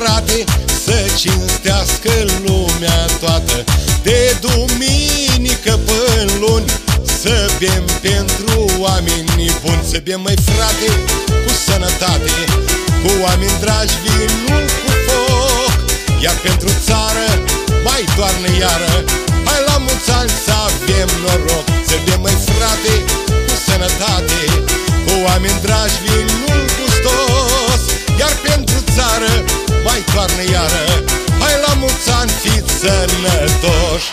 frate, să cinstească lumea toată. De duminică până luni să bem pentru oamenii buni. Să bem, măi frate, cu sănătate, cu oameni dragi vinul cu foc. Iar pentru țară mai toarnă iară, hai la mulți ani să avem noroc. Să bem, măi frate, cu sănătate, cu oameni dragi vinul gustos. Iar pentru țară mai toarnă iară, hai la mulți ani, fiți sănătoși.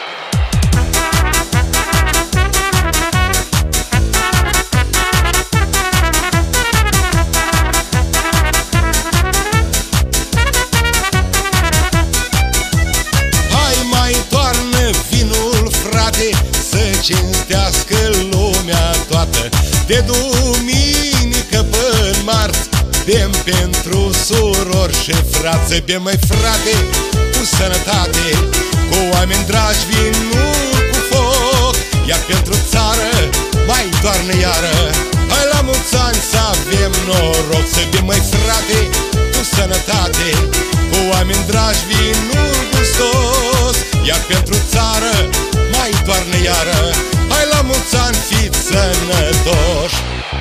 Cinstească lumea toată. De duminică până marți bem pentru surori și frați. Să bem, măi frate, cu sănătate, cu oameni dragi vinul cu foc. Iar pentru țară mai toarnă iară, hai la mulți ani să avem noroc. Să bem, măi frate, cu sănătate, cu oameni dragi vinul gustos. Iar pentru țară mai toarnă iară, hai la mulți ani, fiți sănătoși.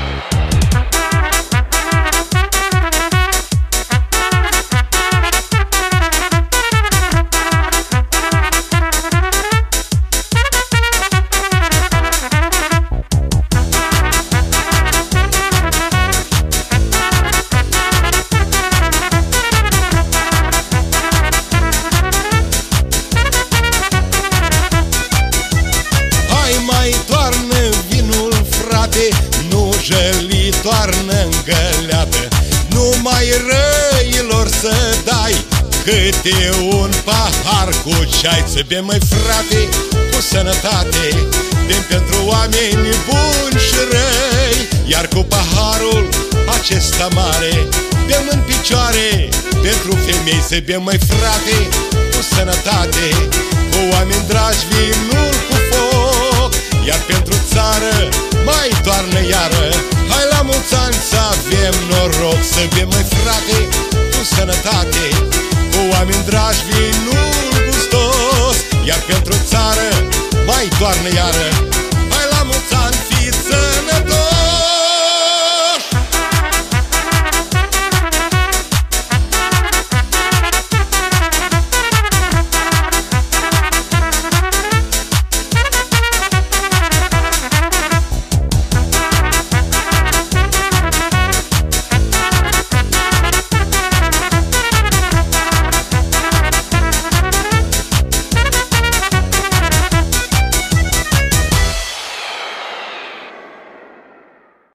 Nu jăli, toarnă-n găleată, numai răilor să dai câte un pahar cu ceai. Să bem, măi frate, cu sănătate, bem pentru oameni buni și răi. Iar cu paharul acesta mare bem în picioare pentru femei. Să bem, măi frate, cu sănătate, cu oameni dragi vinul cu foc. Iar pentru țară mai toarnă iară, hai la mulți ani să avem noroc. Să bem, măi frate, cu sănătate, cu oameni dragi vinul gustos. Iar pentru țară mai toarnă iară,